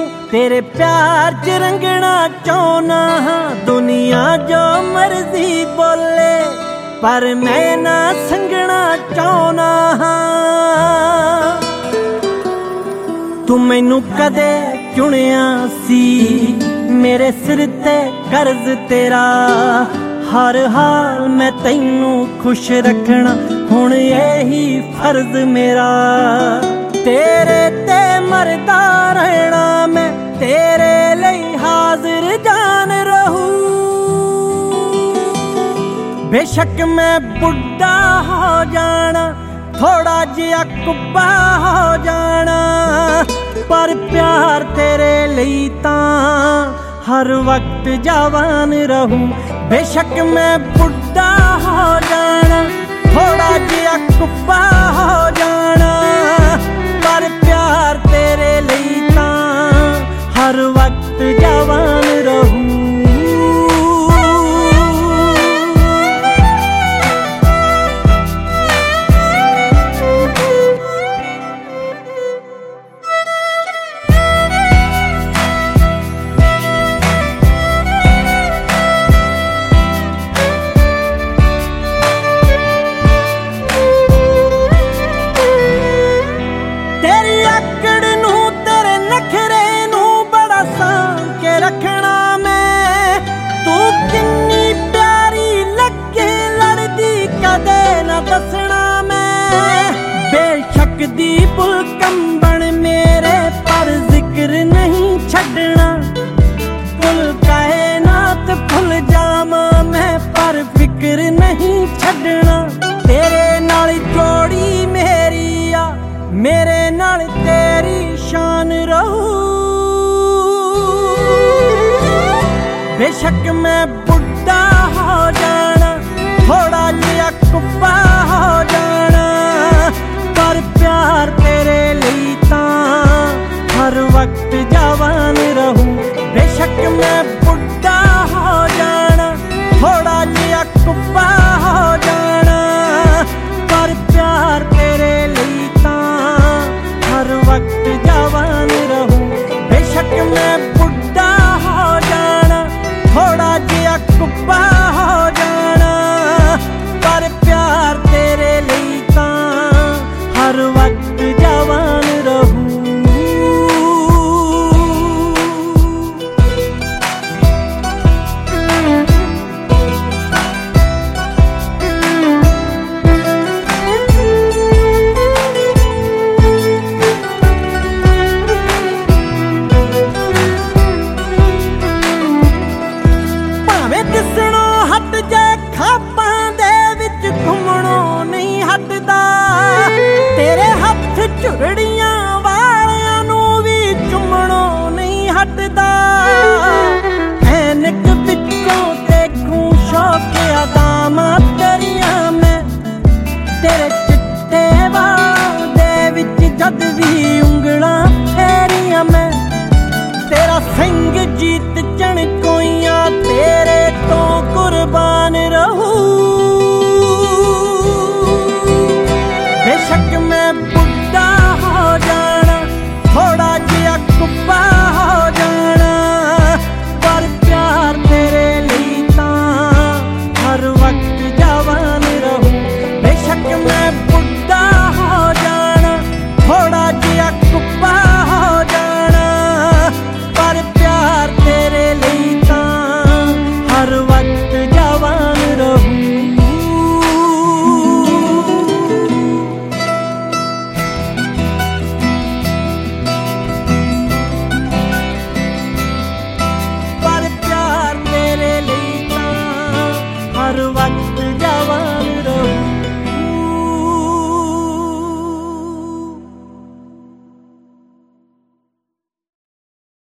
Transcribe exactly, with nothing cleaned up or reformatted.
तेरे प्यार च रंगना चाहना हाँ, दुनिया जो मर्जी बोले पर मैं ना संगना चाहना हाँ। तू मैनू कदे चुनिया सी, मेरे सिर ते कर्ज तेरा, हर हाल मैं तैनू खुश रखना हुण यही फर्ज मेरा। तेरे ते मरदा रहना मैं, तेरे लिए हाजिर जान रहूं। बेशक मैं बुढ़ा हो जाना, थोड़ा जिहा कुब्बा हो जाना, पर प्यार तेरे लिए तां हर वक्त जवान रहूं। बेशक मैं बुढ़ा हो जाना, थोड़ा जिहा कुब्बा हो जाना, पर प्यार तेरे लिए तां हर वक्त जवान रहूं। दसना मैं बेशक दी पुलकंबन मेरे, पर जिक्र नहीं छड़ना। कुल कायनात भुल जावा मैं, पर फिक्र नहीं छड़ना। तेरे नाल जोड़ी मेरी आ, मेरे नाल तेरी शान रहू। बेशक मैं बुढ़ा हो जाना, थोड़ा जिहा कुब्बा हो जाना, पर प्यार तेरे लिए तां हर वक्त जवान